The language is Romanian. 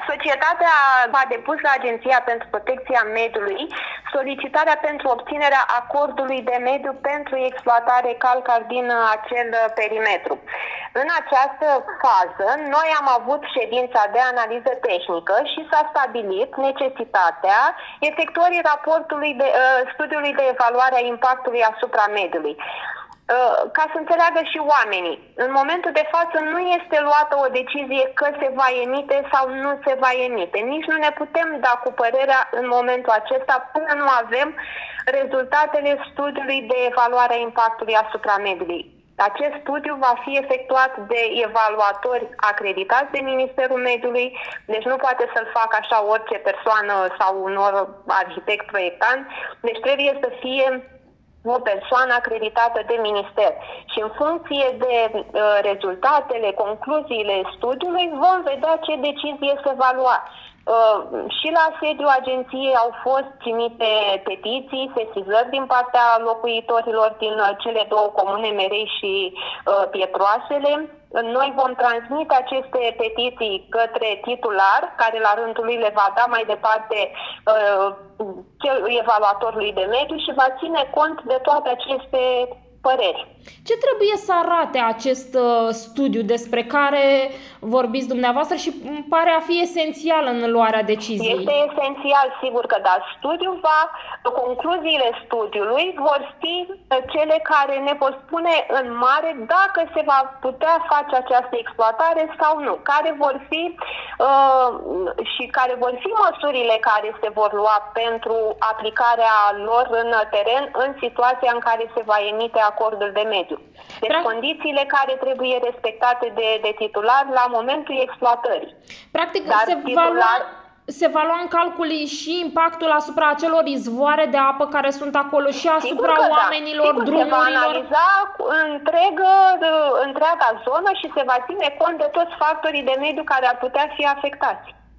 Societatea a depus la Agenția pentru Protecția Mediului solicitarea pentru obținerea acordului de mediu pentru exploatare calcar din acel perimetru. În această fază, noi am avut ședința de analiză tehnică și s-a stabilit necesitatea efectuării studiului de evaluare a impactului asupra mediului. Ca să înțeleagă și oamenii, în momentul de față nu este luată o decizie că se va emite sau nu se va emite. Nici nu ne putem da cu părerea în momentul acesta până nu avem rezultatele studiului de evaluare a impactului asupra mediului. Acest studiu va fi efectuat de evaluatori acreditați de Ministerul Mediului, deci nu poate să-l facă așa orice persoană sau un arhitect proiectant, deci trebuie să fie o persoană acreditată de minister. Și în funcție de rezultatele, concluziile studiului, vom vedea ce decizie se va lua. Și la sediul agenției au fost primite petiții, sesizări din partea locuitorilor din cele două comune, Merei și Pietroasele. Noi vom transmite aceste petiții către titular, care la rândul lui le va da mai departe evaluatorului de mediu și va ține cont de toate aceste păreri. Ce trebuie să arate acest studiu despre care vorbiți dumneavoastră și pare a fi esențial în luarea deciziei? Este esențial, sigur că da. Concluziile studiului vor fi cele care ne vor spune în mare dacă se va putea face această exploatare sau nu, care vor fi măsurile care se vor lua pentru aplicarea lor în teren în situația în care se va emite acordul de mediu. Deci condițiile care trebuie respectate de titular la momentul exploatării. Practic, se va lua în calcul și impactul asupra acelor izvoare de apă care sunt acolo și asupra oamenilor, drumurilor? Se va analiza întreaga zonă și se va ține cont de toți factorii de mediu care ar putea fi afectați.